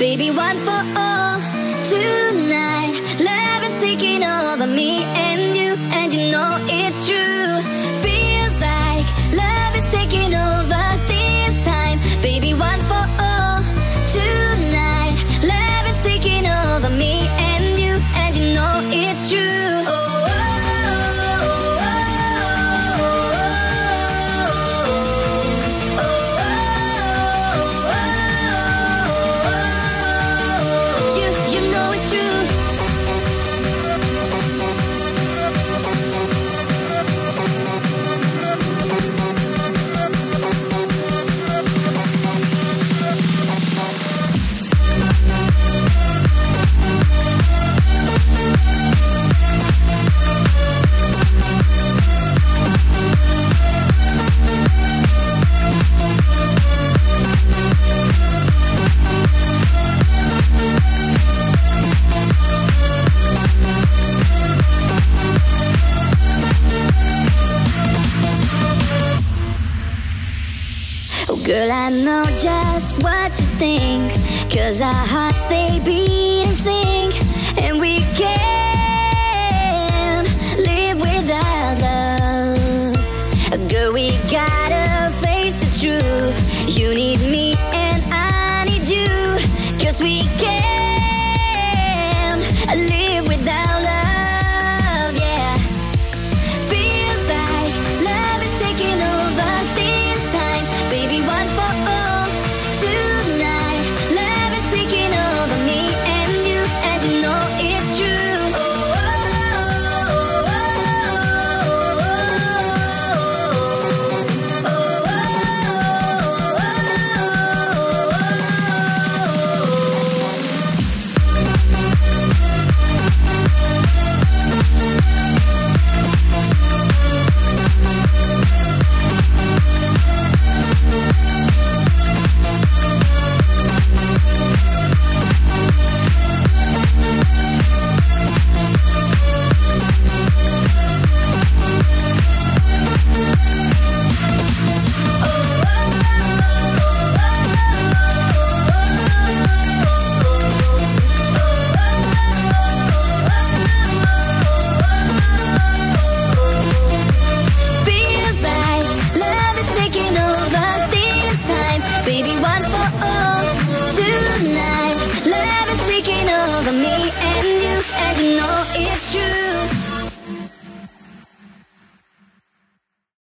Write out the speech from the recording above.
baby, once for all. Tonight, love is taking over me and you know it's true. Feels like love is taking over this time, baby, once for all. Tonight, love is taking over me and you know it's true. Oh. Girl, I know just what you think, 'cause our hearts, they beat and sing, and we can't